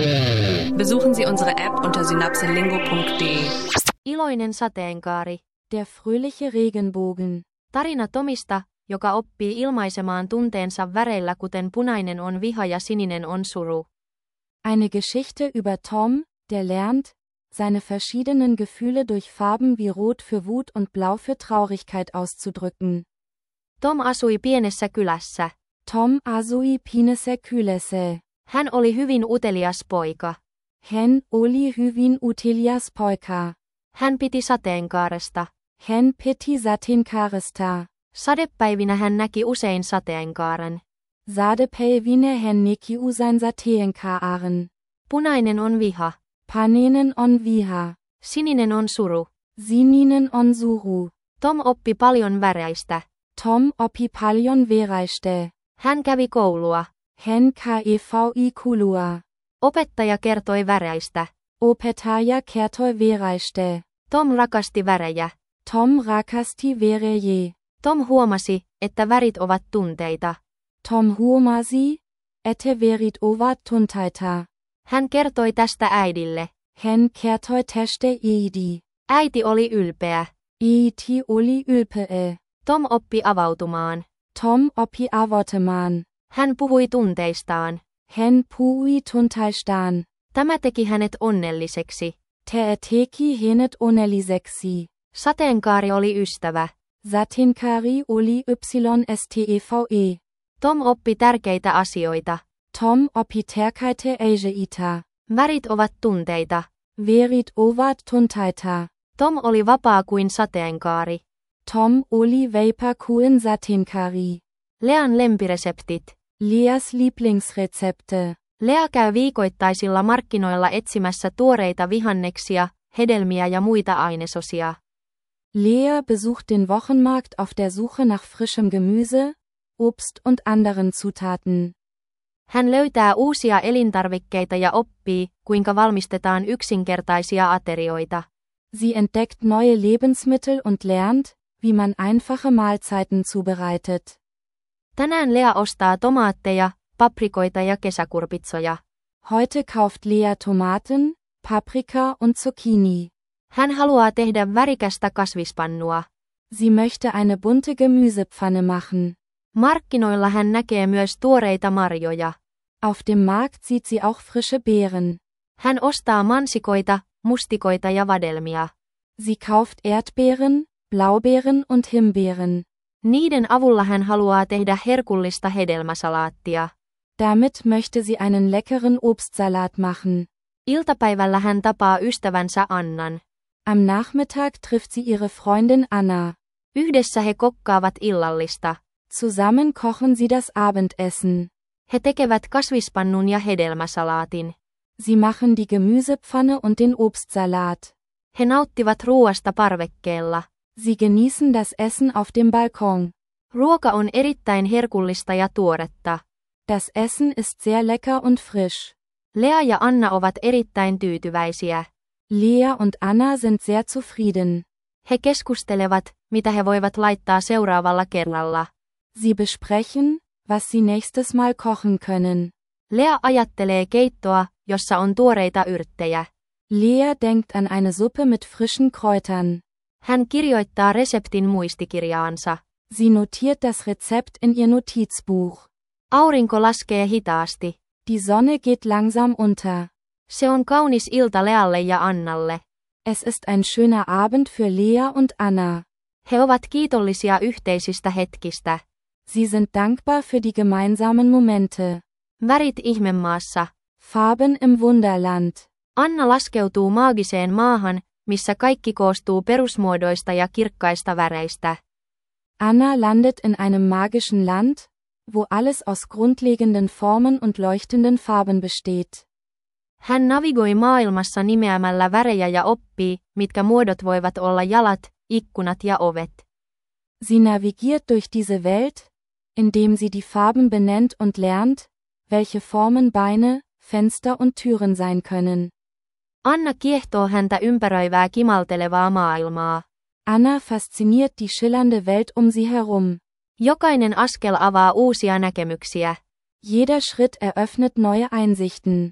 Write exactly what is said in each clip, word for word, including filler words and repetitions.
Besuchen Sie unsere App unter synapselingo punkt de. Iloinen sateenkaari. Der fröhliche Regenbogen. Tarina Tomista, joka oppii ilmaisemaan tunteensa väreillä kuten punainen on viha ja sininen on suru. Eine Geschichte über Tom, der lernt, seine verschiedenen Gefühle durch Farben wie Rot für Wut und Blau für Traurigkeit auszudrücken. Tom asui pienessä kylässä. Tom asui pienessä kylässä. Hän oli hyvin utelias poika. Hän oli hyvin utelias poika. Hän piti sateenkaaresta. Hän piti sateenkaaresta. Sadepäivinä hän näki usein sateenkaaren. Sadepäivinä hän näki usein sateenkaaren. Punainen on viha. Punainen on viha. Sininen on suru. Sininen on suru. Tom oppi paljon väreistä. Tom oppi paljon väreistä. Hän kävi koulua. Hän kävi koulua. Opettaja kertoi väreistä. Opettaja kertoi väreistä. Tom rakasti värejä. Tom rakasti värejä. Tom huomasi, että värit ovat tunteita. Tom huomasi, että värit ovat tunteita. Hän kertoi tästä äidille. Hän kertoi tästä äiti. Äiti oli ylpeä. Äiti oli ylpeä. Tom oppi avautumaan. Tom oppi avautumaan. Hän puhui tunteistaan. Hän puhui tunteistaan. Tämä teki hänet onnelliseksi. Tämä teki hänet onnelliseksi. Sateenkaari oli ystävä. Sateenkaari oli ystävä. Tom oppi tärkeitä asioita. Tom oppi tärkeitä asioita. Värit ovat tunteita. Värit ovat tunteita. Tom oli vapaa kuin sateenkaari. Tom oli vapaa kuin sateenkaari. Lean lempireseptit. Leas Lieblingsrezepte. Lea käy viikoittaisilla markkinoilla etsimässä tuoreita vihanneksia, hedelmiä ja muita ainesosia. Lea besucht den Wochenmarkt auf der Suche nach frischem Gemüse, Obst und anderen Zutaten. Hän löytää uusia elintarvikkeita ja oppii, kuinka valmistetaan yksinkertaisia aterioita. Sie entdeckt neue Lebensmittel und lernt, wie man einfache Mahlzeiten zubereitet. Tänään Lea ostaa tomaatteja, paprikoita ja kesäkurpitsoja. Heute kauft Lea Tomaten, Paprika und Zucchini. Hän haluaa tehdä värikästä kasvispannua. Sie möchte eine bunte Gemüsepfanne machen. Markkinoilla hän näkee myös tuoreita marjoja. Auf dem Markt sieht sie auch frische Beeren. Hän ostaa mansikoita, mustikoita ja vadelmia. Sie kauft Erdbeeren, Blaubeeren und Himbeeren. Niiden avulla hän haluaa tehdä herkullista hedelmäsalaattia. Damit möchte sie einen leckeren Obstsalat machen. Iltapäivällä hän tapaa ystävänsä Annan. Am Nachmittag trifft sie ihre Freundin Anna. Yhdessä he kokkaavat illallista. Zusammen kochen sie das Abendessen. He tekevät kasvispannun ja hedelmäsalaatin. Sie machen die Gemüsepfanne und den Obstsalat. He nauttivat ruoasta parvekkeella. Sie genießen das Essen auf dem Balkon. Ruoka on erittäin herkullista ja tuoretta. Das Essen ist sehr lecker und frisch. Lea ja Anna ovat erittäin tyytyväisiä. Lea und Anna sind sehr zufrieden. He keskustelevat, mitä he voivat laittaa seuraavalla kerralla. Sie besprechen, was sie nächstes Mal kochen können. Lea ajattelee keittoa, jossa on tuoreita yrttejä. Lea denkt an eine Suppe mit frischen Kräutern. Hän kirjoittaa reseptin muistikirjaansa. Sie notiert das Rezept in ihr Notizbuch. Aurinko laskee hitaasti. Die Sonne geht langsam unter. Se on kaunis ilta Lealle ja Annalle. Es ist ein schöner Abend für Lea und Anna. He ovat kiitollisia yhteisistä hetkistä. Sie sind dankbar für die gemeinsamen Momente. Värit ihmemaassa. Farben im Wunderland. Anna laskeutuu maagiseen maahan, missä kaikki koostuu perusmuodoista ja kirkkaista väreistä. Anna landet in einem magischen Land, wo alles aus grundlegenden Formen und leuchtenden Farben besteht. Hän navigoi maailmassa nimeämällä värejä ja oppii, mitkä muodot voivat olla jalat, ikkunat ja ovet. Sie navigiert durch diese Welt, indem sie die Farben benennt und lernt, welche Formen Beine, Fenster und Türen sein können. Anna kiehtoo häntä ympäröivää kimaltelevaa maailmaa. Anna fasziniert die schillernde Welt um sie herum. Jokainen askel avaa uusia näkemyksiä. Jeder Schritt eröffnet neue Einsichten.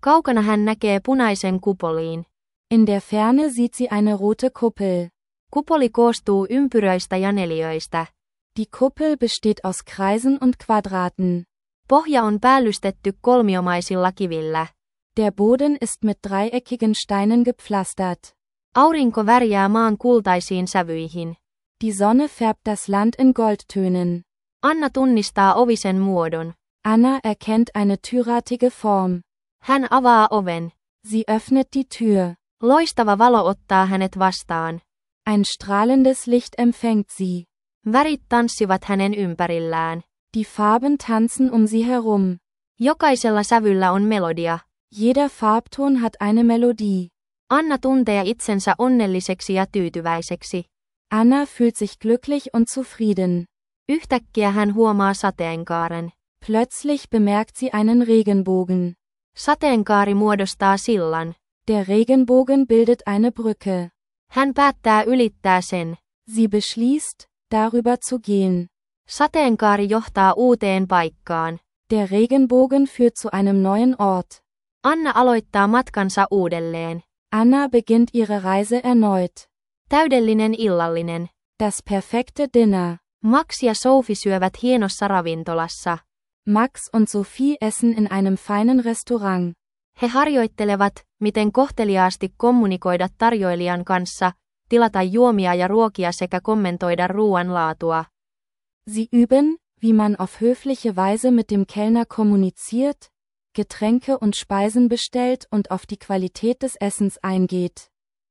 Kaukana hän näkee punaisen kupoliin. In der Ferne sieht sie eine rote Kuppel. Kupoli koostuu ympyröistä ja neliöistä. Die Kuppel besteht aus Kreisen und Quadraten. Pohja on päällystetty kolmiomaisilla kivillä. Der Boden ist mit dreieckigen Steinen gepflastert. Aurinko värjää maan kultaisiin sävyihin. Die Sonne färbt das Land in Goldtönen. Anna tunnistaa ovisen muodon. Anna erkennt eine türartige Form. Hän avaa oven. Sie öffnet die Tür. Loistava valo ottaa hänet vastaan. Ein strahlendes Licht empfängt sie. Värit tanssivat hänen ympärillään. Die Farben tanzen um sie herum. Jokaisella sävyllä on melodia. Jeder Farbton hat eine Melodie. Anna tuntee itsensä onnelliseksi ja tyytyväiseksi. Anna fühlt sich glücklich und zufrieden. Yhtäkkiä hän huomaa sateenkaaren. Plötzlich bemerkt sie einen Regenbogen. Sateenkaari muodostaa sillan. Der Regenbogen bildet eine Brücke. Hän päättää ylittää sen. Sie beschließt, darüber zu gehen. Sateenkaari johtaa uuteen paikkaan. Der Regenbogen führt zu einem neuen Ort. Anna aloittaa matkansa uudelleen. Anna beginnt ihre Reise erneut. Täydellinen illallinen. Das perfekte Dinner. Max ja Sophie syövät hienossa ravintolassa. Max und Sophie essen in einem feinen Restaurant. He harjoittelevat, miten kohteliaasti kommunikoida tarjoilijan kanssa, tilata juomia ja ruokia sekä kommentoida ruoan laatua. Sie üben, wie man auf höfliche Weise mit dem Kellner kommuniziert, Getränke und Speisen bestellt und auf die Qualität des Essens eingeht.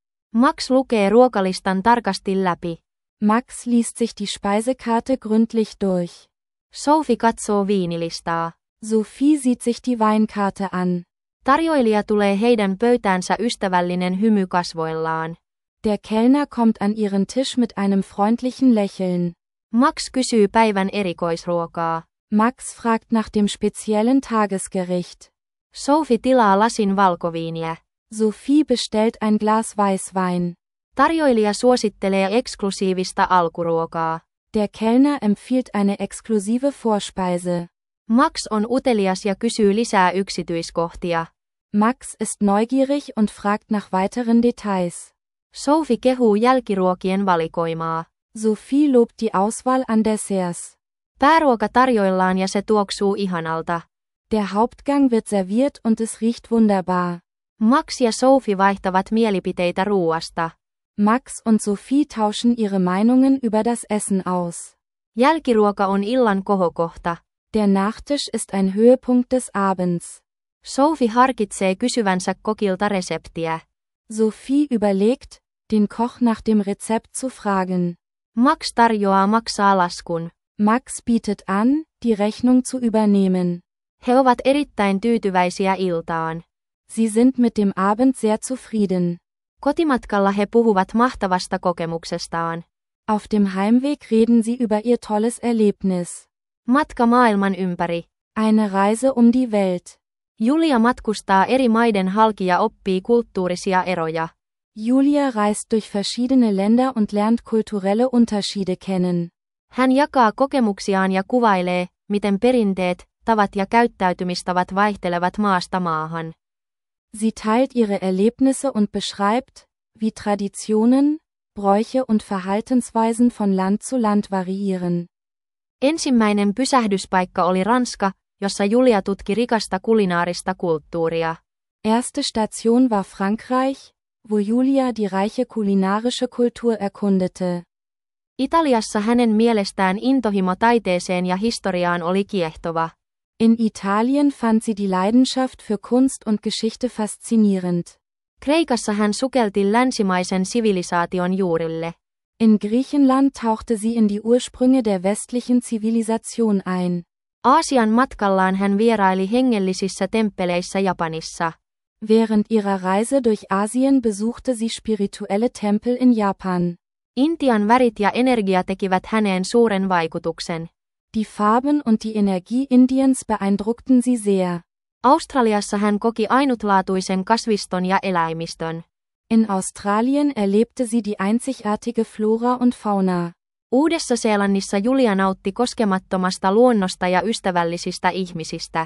Max lukee ruokalistan tarkasti läpi. Max liest sich die Speisekarte gründlich durch. Sophie katsoo viinilistaa. Sophie sieht sich die Weinkarte an. Tarjoilija tulee heidän pöytäänsä ystävällinen hymy kasvoillaan. Der Kellner kommt an ihren Tisch mit einem freundlichen Lächeln. Max kysyy päivän erikoisruokaa. Max fragt nach dem speziellen Tagesgericht. Sophie tilaa lasin valkoviiniä. Sophie bestellt ein Glas Weißwein. Tarjoilija suosittelee eksklusiivista alkuruokaa. Der Kellner empfiehlt eine exklusive Vorspeise. Max on utelias ja kysyy lisää yksityiskohtia. Max ist neugierig und fragt nach weiteren Details. Sophie kehuu jälkiruokien valikoimaa. Sophie lobt die Auswahl an Desserts. Pääruoka tarjoillaan ja se tuoksuu ihanalta. Der Hauptgang wird serviert und es riecht wunderbar. Max ja Sophie vaihtavat mielipiteitä ruuasta. Max und Sophie tauschen ihre Meinungen über das Essen aus. Jälkiruoka on illan kohokohta. Der Nachtisch ist ein Höhepunkt des Abends. Sophie harkitsee kysyvänsä kokilta reseptiä. Sophie überlegt, den Koch nach dem Rezept zu fragen. Max tarjoaa maksaa laskun. Max bietet an, die Rechnung zu übernehmen. He ovat erittäin tyytyväisiä iltaan. Sie sind mit dem Abend sehr zufrieden. Kotimatkalla he puhuvat mahtavasta kokemuksestaan. Auf dem Heimweg reden sie über ihr tolles Erlebnis. Matka maailman ympäri. Eine Reise um die Welt. Julia matkustaa eri maiden halki ja oppii kulttuurisia eroja. Julia reist durch verschiedene Länder und lernt kulturelle Unterschiede kennen. Hän jakaa kokemuksiaan ja kuvailee, miten perinteet, tavat ja käyttäytymistavat vaihtelevat maasta maahan. Sie teilt ihre Erlebnisse und beschreibt, wie Traditionen, Bräuche und Verhaltensweisen von Land zu Land variieren. Ensimmäinen pysähdyspaikka oli Ranska, jossa Julia tutki rikasta kulinaarista kulttuuria. Erste Station war Frankreich, wo Julia die reiche kulinarische Kultur erkundete. Italiassa hänen mielestään intohimo taiteeseen ja historiaan oli kiehtova. In Italien fand sie die Leidenschaft für Kunst und Geschichte faszinierend. Kreikassa hän sukelti länsimaisen sivilisaation juurille. In Griechenland tauchte sie in die Ursprünge der westlichen Zivilisation ein. Aasian matkallaan hän vieraili hengellisissä temppeleissä Japanissa. Während ihrer Reise durch Asien besuchte sie spirituelle Tempel in Japan. Intian värit ja energia tekivät häneen suuren vaikutuksen. Die Farben und die Energie Indiens beeindruckten sie sehr. Australiassa hän koki ainutlaatuisen kasviston ja eläimistön. In Australien erlebte sie die einzigartige Flora und Fauna. Uudessa-Seelannissa Julia nautti koskemattomasta luonnosta ja ystävällisistä ihmisistä.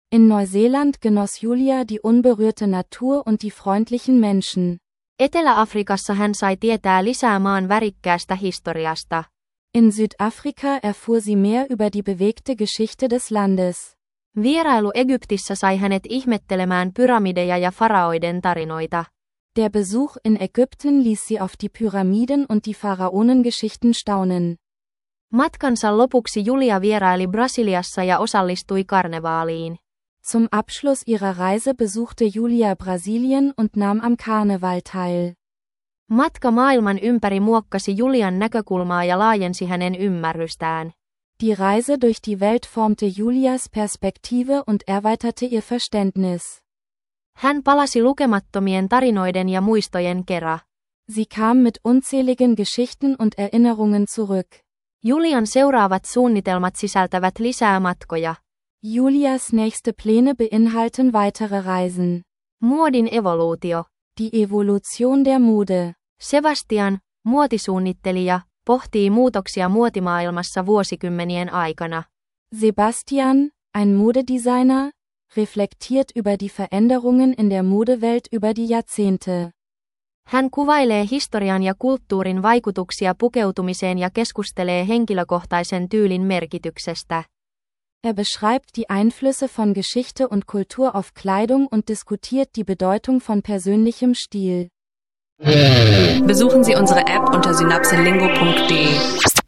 In Neuseeland genoss Julia die unberührte Natur und die freundlichen Menschen. Etelä-Afrikassa hän sai tietää lisää maan värikkäästä historiasta. In Südafrika erfuhr sie mehr über die bewegte Geschichte des Landes. Vierailu Egyptissä sai hänet ihmettelemään pyramideja ja faraoiden tarinoita. Der Besuch in Ägypten ließ sie auf die Pyramiden und die Pharaonengeschichten staunen. Matkansa lopuksi Julia vieraili Brasiliassa ja osallistui karnevaaliin. Zum Abschluss ihrer Reise besuchte Julia Brasilien und nahm am Karneval teil. Matka maailman ympäri muokkasi Julian näkökulmaa ja laajensi hänen ymmärrystään. Die Reise durch die Welt formte Julias Perspektive und erweiterte ihr Verständnis. Hän palasi lukemattomien tarinoiden ja muistojen kera. Sie kam mit unzähligen Geschichten und Erinnerungen zurück. Julian seuraavat suunnitelmat sisältävät lisää matkoja. Julias nächste Pläne beinhalten weitere Reisen. Muodin evoluutio. Die Evolution der Mode. Sebastian, muotisuunnittelija, pohtii muutoksia muotimaailmassa vuosikymmenien aikana. Sebastian, ein Modedesigner, reflektiert über die Veränderungen in der Modewelt über die Jahrzehnte. Hän kuvailee historian ja kulttuurin vaikutuksia pukeutumiseen ja keskustelee henkilökohtaisen tyylin merkityksestä. Er beschreibt die Einflüsse von Geschichte und Kultur auf Kleidung und diskutiert die Bedeutung von persönlichem Stil. Besuchen Sie unsere App unter synapselingo punkt de.